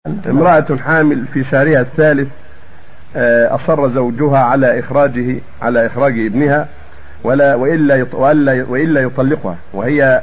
امرأة حامل في شهرها الثالث أصر زوجها على إخراج ابنها وإلا يطلقها، وهي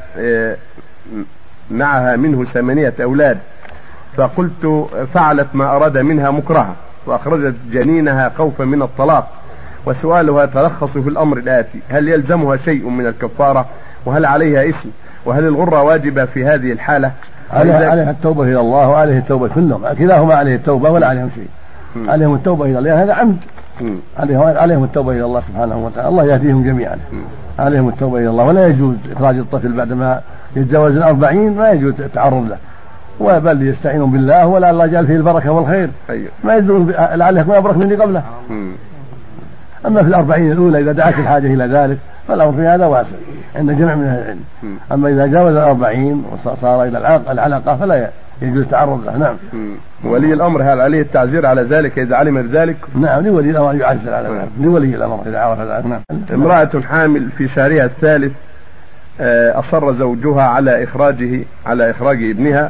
معها منه 8 أولاد. فقلت فعلت ما أراد منها مكرها وأخرجت جنينها خوفا من الطلاق، وسؤالها تلخص في الأمر الآتي: هل يلزمها شيء من الكفارة؟ وهل عليها اسم؟ وهل الغرة واجبة في هذه الحالة؟ عليها التوبة إلى الله وعليه التوبة كلهم، كلاهما عليه التوبة ولا عليهم شيء. عليهم التوبة إلى الله، هذا عمد. عليهم التوبة إلى الله سبحانه وتعالى، الله يهديهم جميعا. عليهم التوبة إلى الله، ولا يجوز إخراج الطفل بعدما يتجاوز 40، ما يجوز التعرض له، وبل يستعينوا بالله ولا الله يجعل فيه البركة والخير. ما يدرون لعله يكون أبرك مني قبله. أما في 40 الأولى إذا دعت الحاجة إلى ذلك فالأمر في هذا واسع عند جمع من أهل العلم. أما إذا جاوز 40 وصار إلى العلاقة فلا يجوز التعرض له. نعم. ولي الأمر هل عليه التعزير على ذلك إذا علم بذلك؟ نعم، لولي الأمر يعزر على ذلك، لولي الأمر إذا عرف ذلك. نعم. امرأة حامل في شهرها الثالث أصر زوجها على إخراج ابنها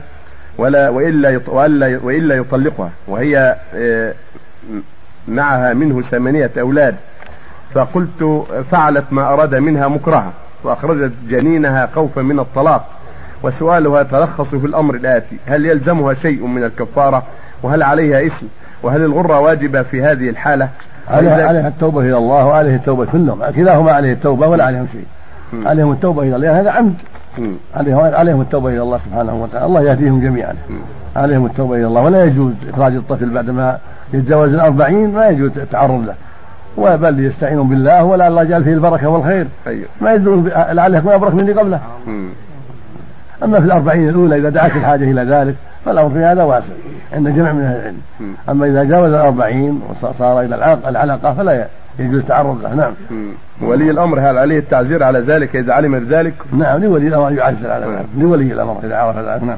وإلا يطلقها، وهي معها منه 8 أولاد. فقلت فعلت ما أراد منها مكرها وأخرجت جنينها خوفا من الطلاق، وسؤالها تلخص في الأمر الآتي: هل يلزمها شيء من الكفارة؟ وهل عليها اسم؟ وهل الغرة واجبة في هذه الحالة؟ عليها التوبة إلى الله وعليه التوبة كلهم، كلاهما عليه التوبة ولا عليهم شيء. عليهم التوبة إلى الله، هذا عمد. عليهم التوبة إلى الله سبحانه وتعالى، الله يهديهم جميعا. عليهم التوبة إلى الله، ولا يجوز إخراج الطفل بعدما يتجاوز 40، ما يجوز التعرض له، وبل يستعينوا بالله ولا الله يجعل فيه البركة والخير. ما يدرون لعله يكون أبرك مني قبله. أما في 40 الأولى إذا دعت الحاجة إلى ذلك فالأمر في هذا واسع عند جمع من أهل العلم. أما إذا جاوز 40 وصار إلى العلاقة فلا يجوز التعرض له. نعم. ولي الأمر هل عليه التعزير على ذلك إذا علم ذلك؟ نعم، لولي الأمر يعزر على ذلك، لولي الأمر إذا عرف ذلك. نعم.